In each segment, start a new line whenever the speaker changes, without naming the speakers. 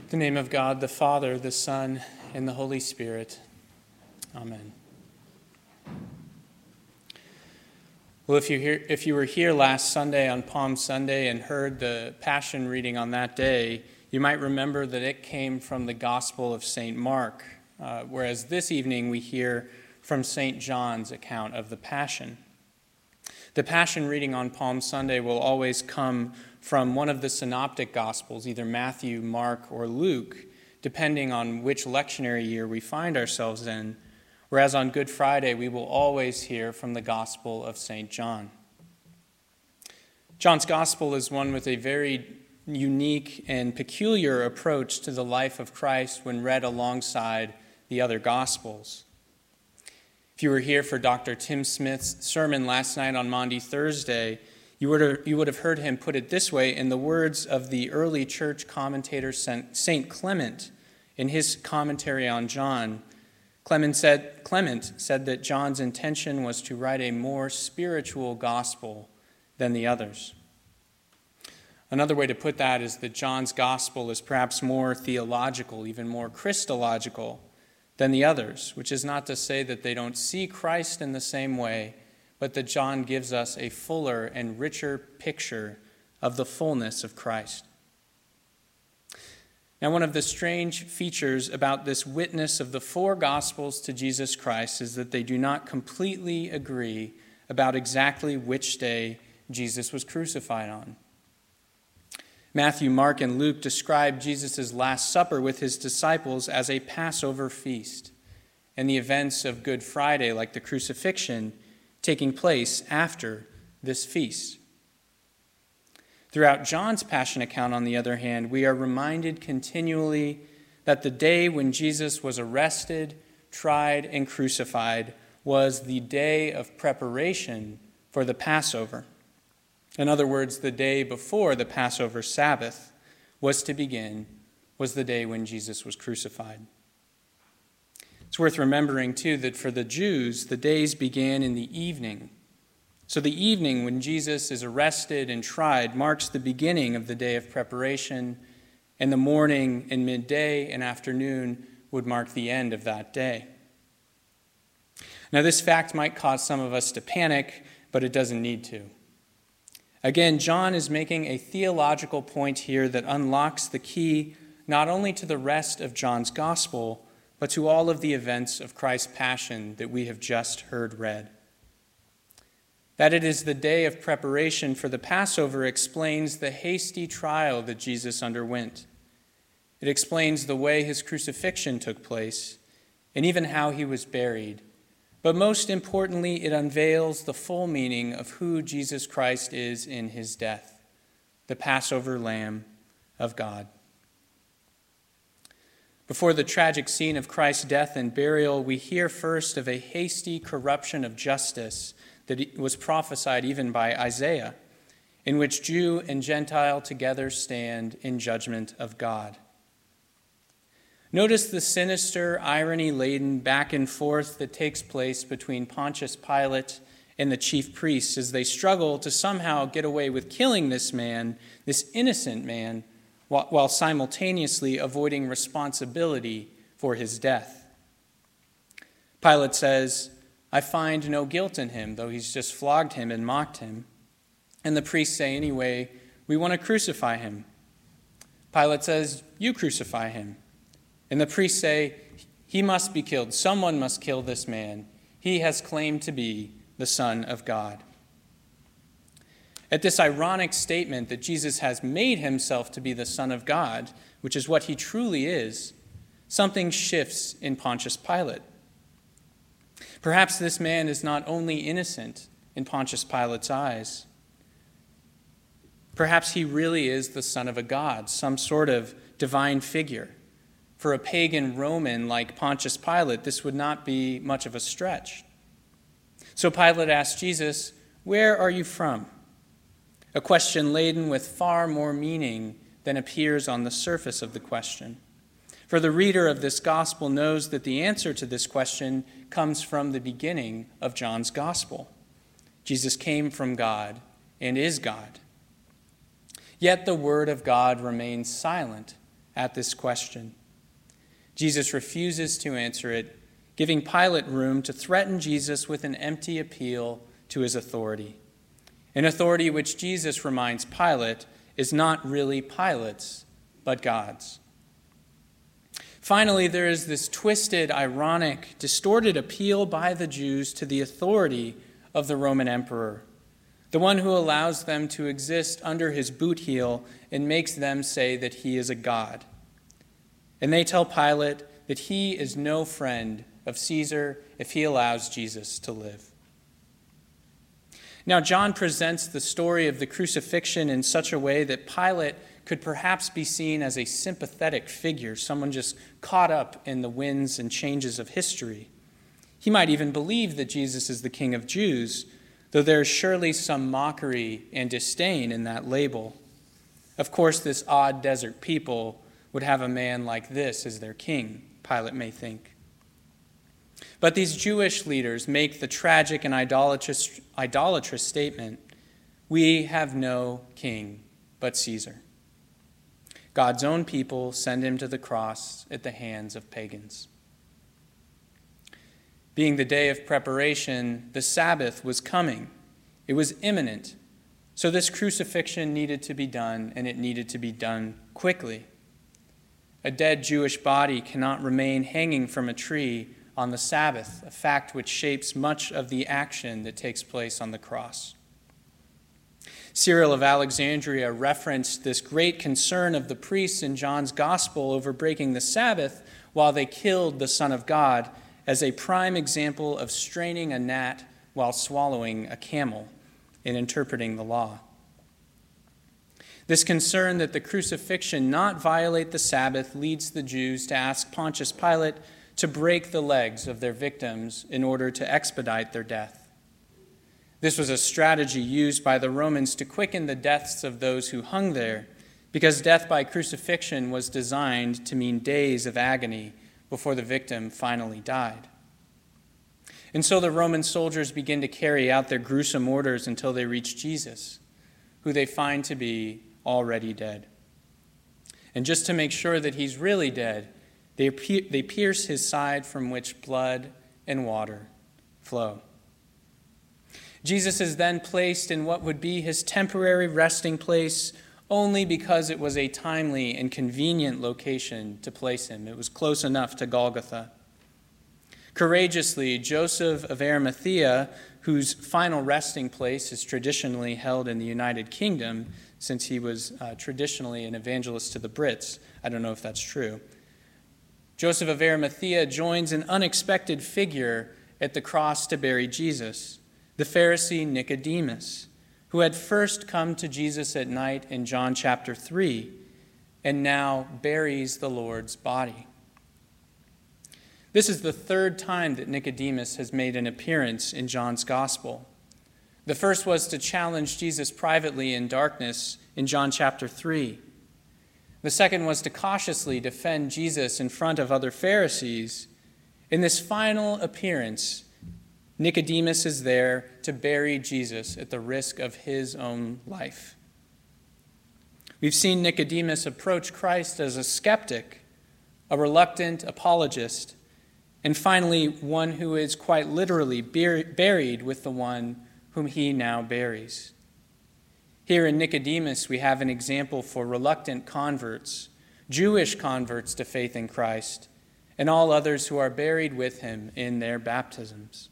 In the name of God, the Father, the Son, and the Holy Spirit. Amen. Well, if you were here last Sunday on Palm Sunday and heard the Passion reading on that day, you might remember that it came from the Gospel of St. Mark, whereas this evening we hear from St. John's account of the Passion. The Passion reading on Palm Sunday will always come from one of the synoptic Gospels, either Matthew, Mark, or Luke, depending on which lectionary year we find ourselves in, whereas on Good Friday we will always hear from the Gospel of St. John. John's Gospel is one with a very unique and peculiar approach to the life of Christ when read alongside the other Gospels. If you were here for Dr. Tim Smith's sermon last night on Maundy Thursday, you would have heard him put it this way in the words of the early church commentator St. Clement in his commentary on John. Clement said that John's intention was to write a more spiritual gospel than the others. Another way to put that is that John's gospel is perhaps more theological, even more Christological than the others, which is not to say that they don't see Christ in the same way, but that John gives us a fuller and richer picture of the fullness of Christ. Now, one of the strange features about this witness of the four Gospels to Jesus Christ is that they do not completely agree about exactly which day Jesus was crucified on. Matthew, Mark, and Luke describe Jesus' Last Supper with his disciples as a Passover feast, and the events of Good Friday, like the crucifixion, taking place after this feast. Throughout John's Passion account, on the other hand, we are reminded continually that the day when Jesus was arrested, tried, and crucified was the day of preparation for the Passover. In other words, the day before the Passover Sabbath was to begin was the day when Jesus was crucified. It's worth remembering, too, that for the Jews, the days began in the evening. So the evening when Jesus is arrested and tried marks the beginning of the day of preparation, and the morning and midday and afternoon would mark the end of that day. Now, this fact might cause some of us to panic, but it doesn't need to. Again, John is making a theological point here that unlocks the key not only to the rest of John's gospel, but to all of the events of Christ's passion that we have just heard read. That it is the day of preparation for the Passover explains the hasty trial that Jesus underwent. It explains the way his crucifixion took place, and even how he was buried. But most importantly, it unveils the full meaning of who Jesus Christ is in his death, the Passover Lamb of God. Before the tragic scene of Christ's death and burial, we hear first of a hasty corruption of justice that was prophesied even by Isaiah, in which Jew and Gentile together stand in judgment of God. Notice the sinister, irony-laden back and forth that takes place between Pontius Pilate and the chief priests as they struggle to somehow get away with killing this man, this innocent man, while simultaneously avoiding responsibility for his death. Pilate says, "I find no guilt in him, though he's just flogged him and mocked him." And the priests say, "Anyway, we want to crucify him." Pilate says, "You crucify him." And the priests say, "He must be killed. Someone must kill this man. He has claimed to be the Son of God." At this ironic statement that Jesus has made himself to be the Son of God, which is what he truly is, something shifts in Pontius Pilate. Perhaps this man is not only innocent in Pontius Pilate's eyes. Perhaps he really is the son of a god, some sort of divine figure. For a pagan Roman like Pontius Pilate, this would not be much of a stretch. So Pilate asked Jesus, "Where are you from?" A question laden with far more meaning than appears on the surface of the question. For the reader of this gospel knows that the answer to this question comes from the beginning of John's gospel. Jesus came from God and is God. Yet the word of God remains silent at this question. Jesus refuses to answer it, giving Pilate room to threaten Jesus with an empty appeal to his authority, an authority which Jesus reminds Pilate is not really Pilate's, but God's. Finally, there is this twisted, ironic, distorted appeal by the Jews to the authority of the Roman emperor, the one who allows them to exist under his boot heel and makes them say that he is a god. And they tell Pilate that he is no friend of Caesar if he allows Jesus to live. Now, John presents the story of the crucifixion in such a way that Pilate could perhaps be seen as a sympathetic figure, someone just caught up in the winds and changes of history. He might even believe that Jesus is the King of Jews, though there is surely some mockery and disdain in that label. Of course, this odd desert people would have a man like this as their king, Pilate may think. But these Jewish leaders make the tragic and idolatrous statement, "We have no king but Caesar." God's own people send him to the cross at the hands of pagans. Being the day of preparation, the Sabbath was coming. It was imminent. So this crucifixion needed to be done, and it needed to be done quickly. A dead Jewish body cannot remain hanging from a tree on the Sabbath, a fact which shapes much of the action that takes place on the cross. Cyril of Alexandria referenced this great concern of the priests in John's Gospel over breaking the Sabbath while they killed the Son of God as a prime example of straining a gnat while swallowing a camel in interpreting the law. This concern that the crucifixion not violate the Sabbath leads the Jews to ask Pontius Pilate to break the legs of their victims in order to expedite their death. This was a strategy used by the Romans to quicken the deaths of those who hung there, because death by crucifixion was designed to mean days of agony before the victim finally died. And so the Roman soldiers begin to carry out their gruesome orders until they reach Jesus, who they find to be already dead. And just to make sure that he's really dead, they pierce his side from which blood and water flow. Jesus is then placed in what would be his temporary resting place only because it was a timely and convenient location to place him. It was close enough to Golgotha. Courageously, Joseph of Arimathea, whose final resting place is traditionally held in the United Kingdom, since he was traditionally an evangelist to the Brits. I don't know if that's true. Joseph of Arimathea joins an unexpected figure at the cross to bury Jesus, the Pharisee Nicodemus, who had first come to Jesus at night in John chapter 3, and now buries the Lord's body. This is the third time that Nicodemus has made an appearance in John's gospel. The first was to challenge Jesus privately in darkness in John chapter 3. The second was to cautiously defend Jesus in front of other Pharisees. In this final appearance, Nicodemus is there to bury Jesus at the risk of his own life. We've seen Nicodemus approach Christ as a skeptic, a reluctant apologist, and finally, one who is quite literally buried with the one whom he now buries. Here in Nicodemus, we have an example for reluctant converts, Jewish converts to faith in Christ, and all others who are buried with him in their baptisms.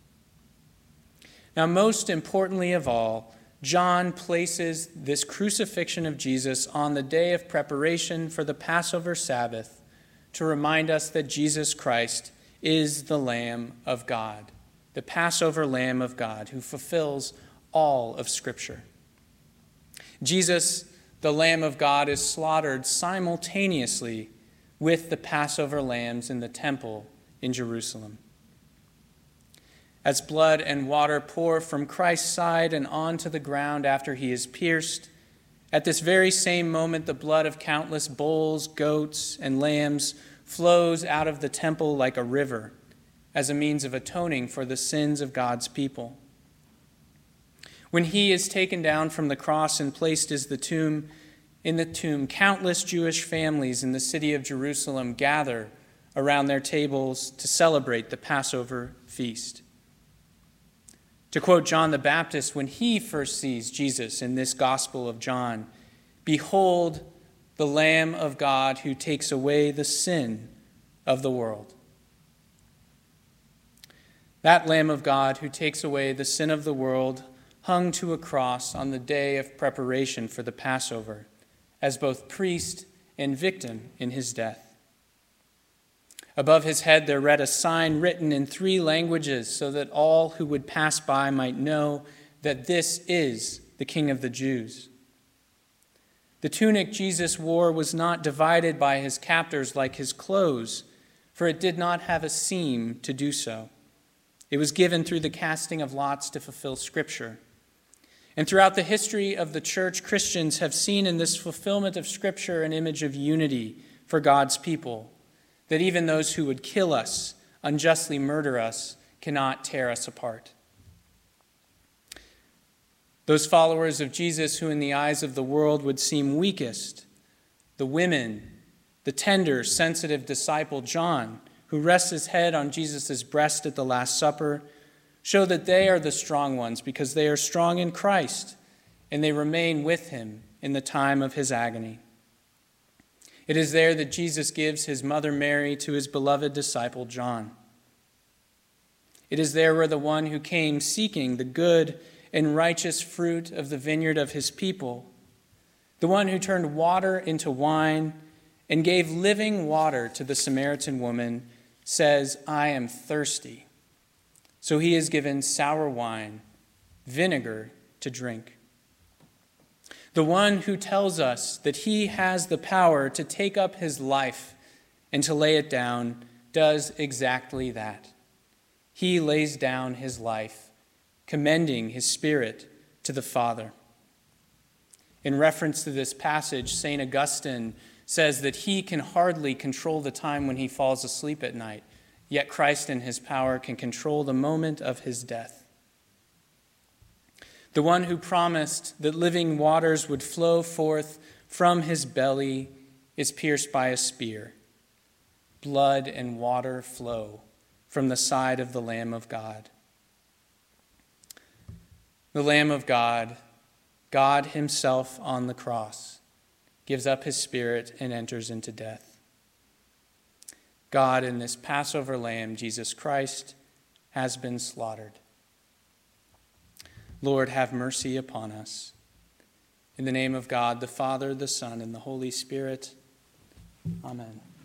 Now, most importantly of all, John places this crucifixion of Jesus on the day of preparation for the Passover Sabbath to remind us that Jesus Christ is the Lamb of God, the Passover Lamb of God, who fulfills all of Scripture. Jesus, the Lamb of God, is slaughtered simultaneously with the Passover lambs in the temple in Jerusalem. As blood and water pour from Christ's side and onto the ground after he is pierced, at this very same moment, the blood of countless bulls, goats, and lambs flows out of the temple like a river as a means of atoning for the sins of God's people. When he is taken down from the cross and placed in the tomb, in the tomb, countless Jewish families in the city of Jerusalem gather around their tables to celebrate the Passover feast. To quote John the Baptist when he first sees Jesus in this Gospel of John, "Behold, the Lamb of God who takes away the sin of the world." That Lamb of God who takes away the sin of the world hung to a cross on the day of preparation for the Passover, as both priest and victim in his death. Above his head there read a sign written in 3 languages so that all who would pass by might know that this is the King of the Jews. The tunic Jesus wore was not divided by his captors like his clothes, for it did not have a seam to do so. It was given through the casting of lots to fulfill Scripture. And throughout the history of the church, Christians have seen in this fulfillment of Scripture an image of unity for God's people, that even those who would kill us, unjustly murder us, cannot tear us apart. Those followers of Jesus who in the eyes of the world would seem weakest, the women, the tender, sensitive disciple John, who rests his head on Jesus' breast at the Last Supper, show that they are the strong ones because they are strong in Christ and they remain with him in the time of his agony. It is there that Jesus gives his mother Mary to his beloved disciple John. It is there where the one who came seeking the good and righteous fruit of the vineyard of his people, the one who turned water into wine and gave living water to the Samaritan woman, says, "I am thirsty." So he is given sour wine, vinegar to drink. The one who tells us that he has the power to take up his life and to lay it down does exactly that. He lays down his life, commending his spirit to the Father. In reference to this passage, St. Augustine says that he can hardly control the time when he falls asleep at night, yet Christ in his power can control the moment of his death. The one who promised that living waters would flow forth from his belly is pierced by a spear. Blood and water flow from the side of the Lamb of God. The Lamb of God, God himself on the cross, gives up his spirit and enters into death. God in this Passover Lamb, Jesus Christ, has been slaughtered. Lord, have mercy upon us. In the name of God, the Father, the Son, and the Holy Spirit, amen.